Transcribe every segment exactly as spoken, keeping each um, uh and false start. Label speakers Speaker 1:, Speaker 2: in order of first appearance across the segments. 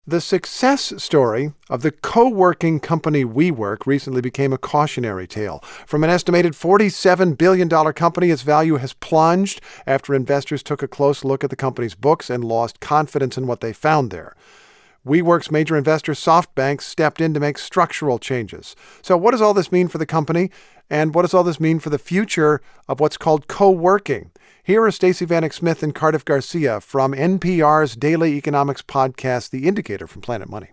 Speaker 1: The success story of the co-working company WeWork recently became a cautionary tale. From an estimated forty-seven billion dollars company, its value has plunged after investors took a close look at the company's books and lost confidence in what they found there. WeWork's major investor SoftBank stepped in to make structural changes. So what does all this mean for the company? And what does all this mean for the future of what's called co-working? Here are Stacey Vanek Smith and Cardiff Garcia from N P R's daily economics podcast, The Indicator from Planet Money.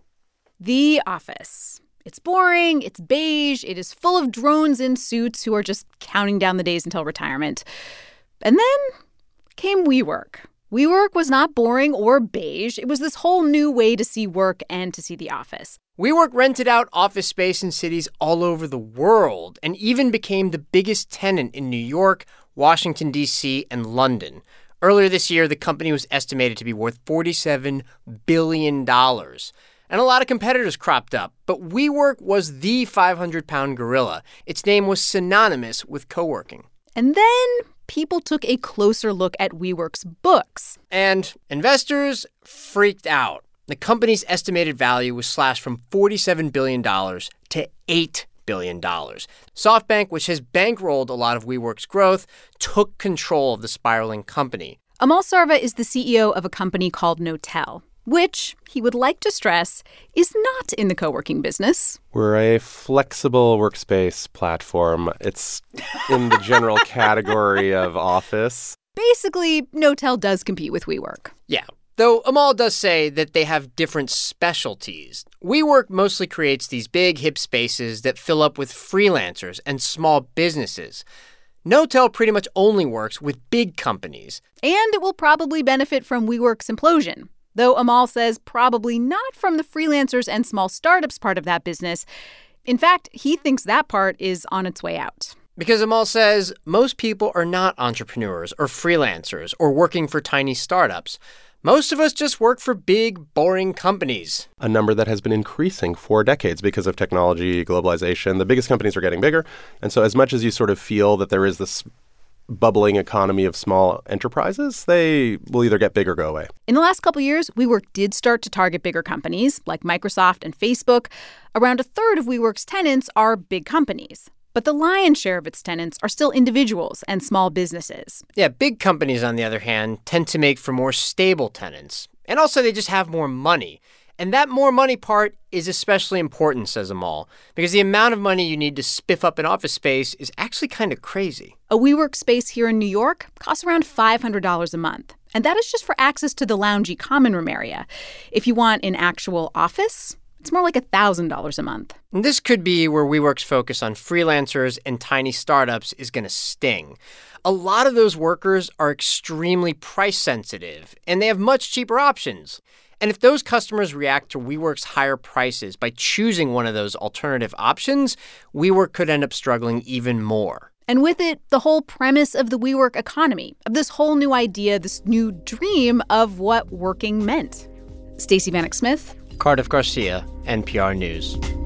Speaker 2: The office. It's boring, it's beige, it is full of drones in suits who are just counting down the days until retirement. And then came WeWork. WeWork was not boring or beige. It was this whole new way to see work and to see the office.
Speaker 3: WeWork rented out office space in cities all over the world and even became the biggest tenant in New York, Washington, D C, and London. Earlier this year, the company was estimated to be worth forty-seven billion dollars. And a lot of competitors cropped up, but WeWork was the five hundred pound gorilla. Its name was synonymous with co-working.
Speaker 2: And then people took a closer look at WeWork's books.
Speaker 3: And investors freaked out. The company's estimated value was slashed from forty-seven billion dollars to eight billion dollars. SoftBank, which has bankrolled a lot of WeWork's growth, took control of the spiraling company.
Speaker 2: Amal Sarva is the C E O of a company called Knotel, which, he would like to stress, is not in the co-working business.
Speaker 4: We're a flexible workspace platform. It's in the general category of office.
Speaker 2: Basically, Knotel does compete with WeWork.
Speaker 3: Yeah. Though Amal does say that they have different specialties. WeWork mostly creates these big, hip spaces that fill up with freelancers and small businesses. Knotel pretty much only works with big companies.
Speaker 2: And it will probably benefit from WeWork's implosion, though Amal says probably not from the freelancers and small startups part of that business. In fact, he thinks that part is on its way out.
Speaker 3: Because Amal says most people are not entrepreneurs or freelancers or working for tiny startups. Most of us just work for big, boring companies.
Speaker 4: A number that has been increasing for decades because of technology, globalization. The biggest companies are getting bigger. And so as much as you sort of feel that there is this bubbling economy of small enterprises, they will either get big or go away.
Speaker 2: In the last couple of years, WeWork did start to target bigger companies like Microsoft and Facebook. Around a third of WeWork's tenants are big companies. But the lion's share of its tenants are still individuals and small businesses.
Speaker 3: Yeah, big companies, on the other hand, tend to make for more stable tenants. And also, they just have more money. And that more money part is especially important, says Amal, because the amount of money you need to spiff up an office space is actually kind of crazy.
Speaker 2: A WeWork space here in New York costs around five hundred dollars a month. And that is just for access to the loungy common room area. If you want an actual office, it's more like one thousand dollars a month.
Speaker 3: And this could be where WeWork's focus on freelancers and tiny startups is going to sting. A lot of those workers are extremely price sensitive, and they have much cheaper options. And if those customers react to WeWork's higher prices by choosing one of those alternative options, WeWork could end up struggling even more.
Speaker 2: And with it, the whole premise of the WeWork economy, of this whole new idea, this new dream of what working meant. Stacey Vanek Smith,
Speaker 3: Cardiff Garcia, N P R News.